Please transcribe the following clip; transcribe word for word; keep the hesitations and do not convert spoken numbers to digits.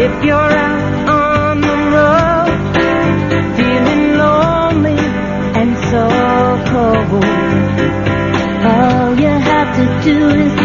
If you're out on the road, feeling lonely and so cold, all you have to do is